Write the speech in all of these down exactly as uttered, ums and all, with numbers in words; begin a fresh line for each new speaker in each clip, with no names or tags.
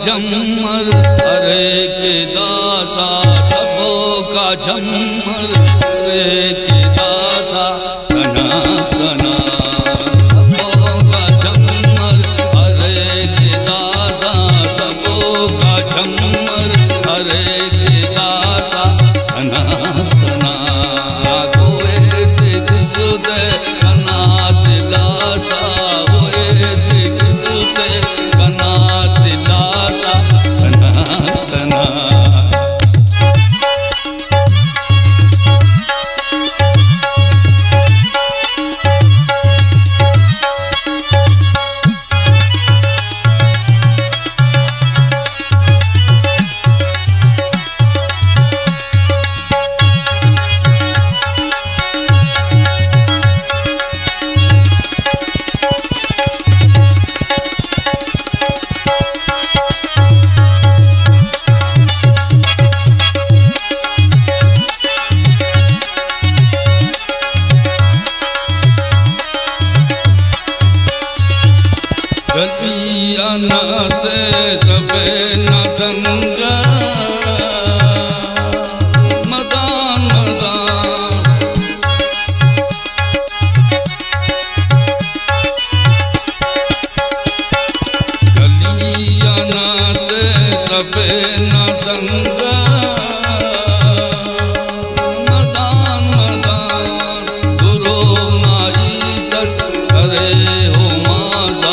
झम्मर अरे के दासा सबों का झम्मर अरे के दासा कना कना सबों का झम्मर अरे के दासा सबों का झम्मर अरे के दासा कना कना गोए तिक सुते कना तिलासा गोए तिक सुते कना तिलासा कना कना गलिया नाते तबे न संग मदान मदान गलिया नाते तबे न संग मदान मदान गुरु नाई दस करे हो माजा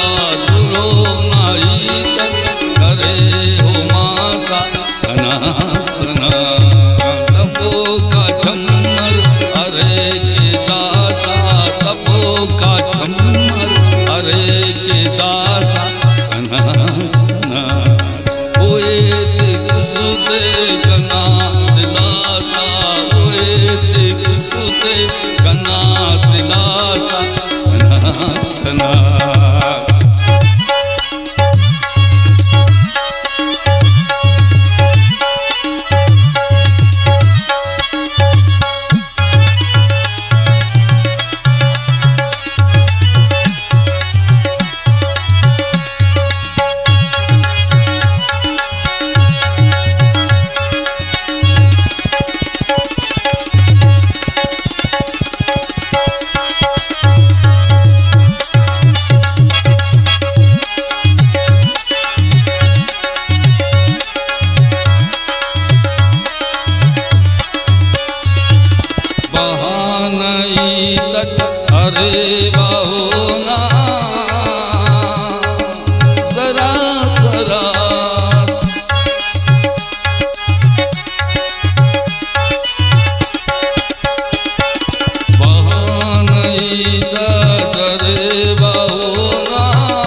करे हो मासा कना कना तबों का झम्मर अरे के दासा तबों का झम्मर अरे के दासा कना कना ओए तिक सुते कना दिलासा ओए तिक सुते कना दिलासा कना कना अरे बाहो ना जरा जरा बहान अरे बाहो ना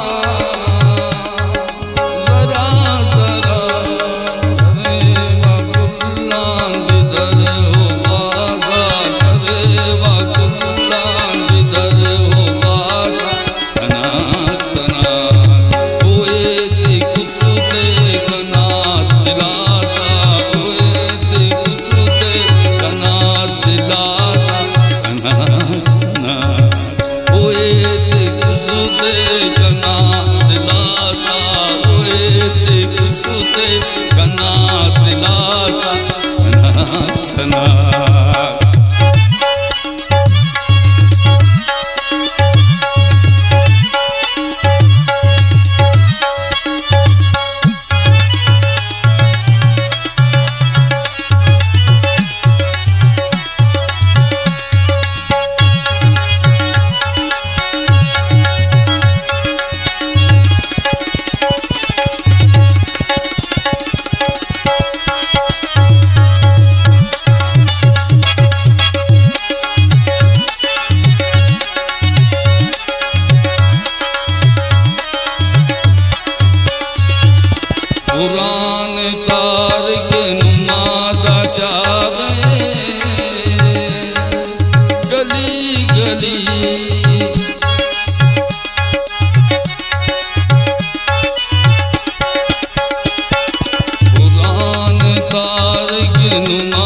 जरा जरा अरे बाकुल्ला जिधर हो बाजा अरे बाकुल्ला जिधर हो बाजा कना कना कोए तिक सुते कना दिलासा कोए तिक सुते कना दिलासा कना कना कोए तिक सुते कना दिलासा कोए तिक सुते कना दिलासा कना कना कुरान तार के नुमादा शाबे गली गली कुरान तार के नुमा